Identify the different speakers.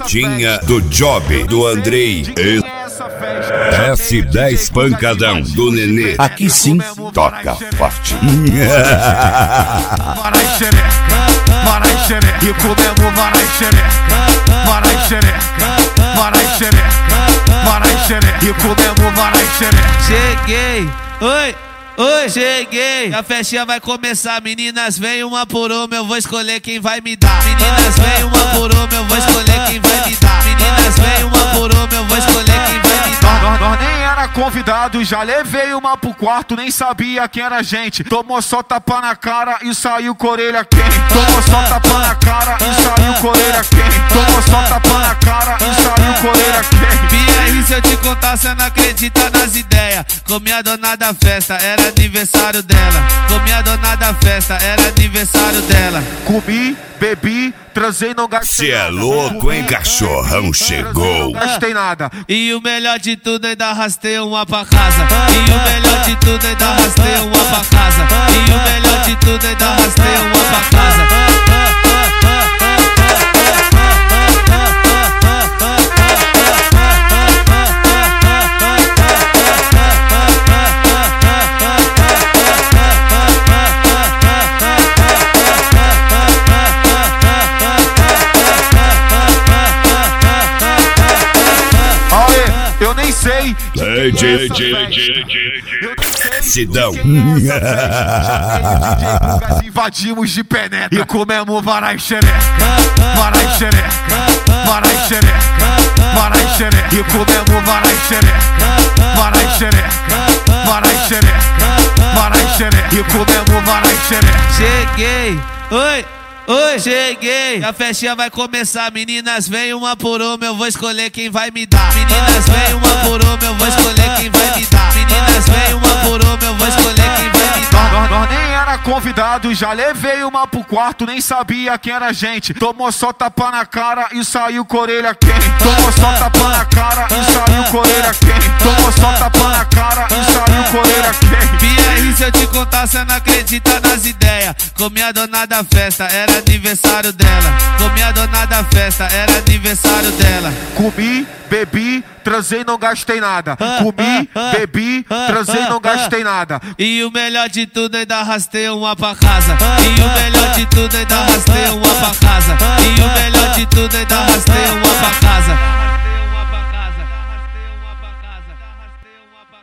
Speaker 1: Festinha do Job, do Andrei. S10 Pancadão, do Nenê.
Speaker 2: Aqui sim, toca forte.
Speaker 3: Varai xereca, e comemos varai xereca. Varai xereca, varai xereca, varai xereca, e comemos varai xereca.
Speaker 4: Cheguei, oi. Oi, cheguei, a festinha vai começar. Meninas, vem uma por uma, eu vou escolher quem vai me dar. Meninas, vem uma por uma, eu vou escolher quem vai me dar. Meninas, vem uma por uma, eu vou escolher quem vai me dar.
Speaker 3: Nós nem era convidado, já levei uma pro quarto, nem sabia quem era a gente. Tomou só tapa na cara e saiu com a orelha quente. Tomou só tapa na cara e saiu com a orelha quente. Tomou só tapa na cara e saiu com a orelha quente.
Speaker 4: E aí, se eu te contar, cê não acredita nas ideias. Comi a dona da festa, era aniversário dela. Comi a dona da festa, era aniversário dela.
Speaker 3: Comi, bebi, transei, não gastei.
Speaker 1: Cê é louco, hein, cachorrão? Chegou.
Speaker 3: Não gastei nada.
Speaker 4: E o melhor de tudo, ainda arrastei uma pra casa. E o melhor de tudo, ainda arrastei uma pra casa. E o melhor de tudo, ainda arrastei uma pra casa.
Speaker 3: Eu nem sei.
Speaker 1: Sidão.
Speaker 3: Invadimos de penetra e comemos varai xereca. Varai xereca, varai xereca, varai xereca, e comemos varai xereca. Varai xereca, varai xereca, varai xereca, e comemos varai xereca.
Speaker 4: Cheguei, oi. Oi, cheguei, a festinha vai começar. Meninas, vem uma por uma, eu vou escolher quem vai me dar. Meninas, vem uma por uma, eu vou escolher quem vai me dar. Meninas, vem uma por uma, eu vou escolher quem vai me dar.
Speaker 3: Nós nem era convidado, já levei uma pro quarto, nem sabia quem era a gente. Tomou só tapa na cara e saiu com a orelha quente. Tomou só tapa na cara e saiu com a orelha quente. Tomou só tapa na cara e saiu com a orelha quente.
Speaker 4: E aí, se eu te contar, cê não acredita nas ideias. Comi a dona da festa, era aniversário dela. Comi a dona da festa, era aniversário dela.
Speaker 3: Comi, bebi, transei, não gastei nada. Comi, bebi, transei, não gastei nada.
Speaker 4: E o melhor de tudo, ainda arrastei uma pra casa. E o melhor de tudo, ainda arrastei uma pra casa. E o melhor de tudo, ainda arrastei uma pra casa.